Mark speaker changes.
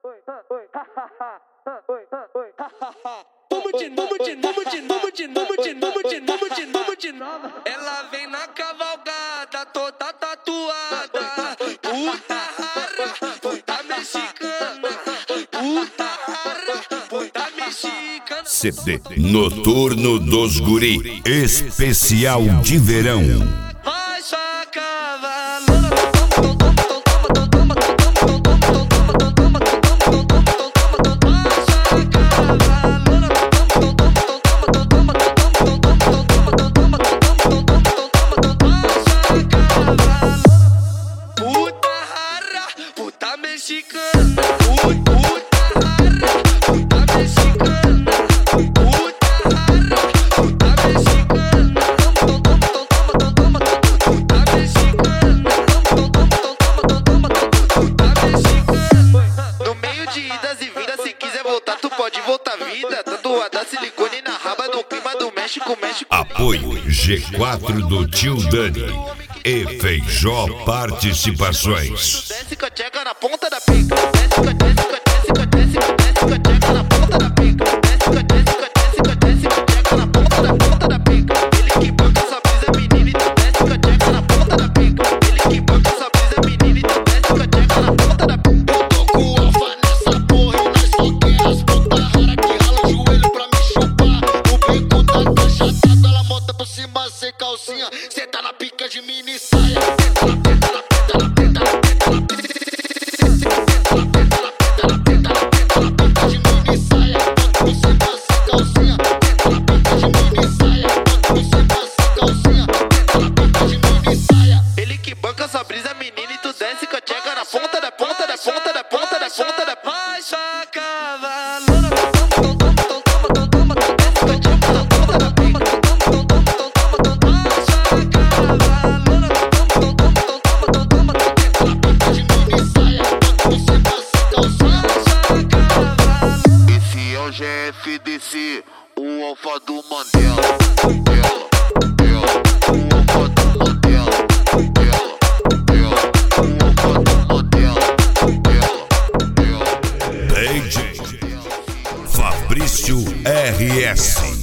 Speaker 1: Ela vem na cavalgada, toda tatuada. Puta rara, puta mexicana. Puta rara, puta mexicana.
Speaker 2: CD Noturno dos Guri, especial de verão.
Speaker 1: Vai sua cavalona. Mexicana, puta rara, puta mexicana, puta rara, puta mexicana, puta mexicana, puta mexicana. No meio de idas e vindas, se quiser voltar, tu pode voltar vida. Tatuada silicone na raba, no clima do México, México.
Speaker 2: Apoio G4 do Tio Dani e Feijó Participações.
Speaker 1: Desce com a tcheca na ponta da pica. Desce com a tcheca na ponta da pica. Desce com a tcheca na ponta da pica. Ele que banca essa brisa menina e tu desce com a tcheca na ponta da pica. Ele que banca essa brisa menina e tu desce com a tcheca na ponta da pica. Eu tô com o alfa nessa porra e nós só quer as puta rara que rala o joelho pra me chupar. O bico tá cachatado, ela monta por cima sem calcinha. Cê tá na pica de mini saia. Essa brisa menina e tu desce com a tcheca na ponta da ponta da ponta da ponta da ponta da vai sua cavalona. Desce com a tcheca na ponta da pica. Vai sua cavalona. De mini saia, você passa calcinha. Esse é o GFDC, o alfa do Mandela.
Speaker 2: Fabrício RS.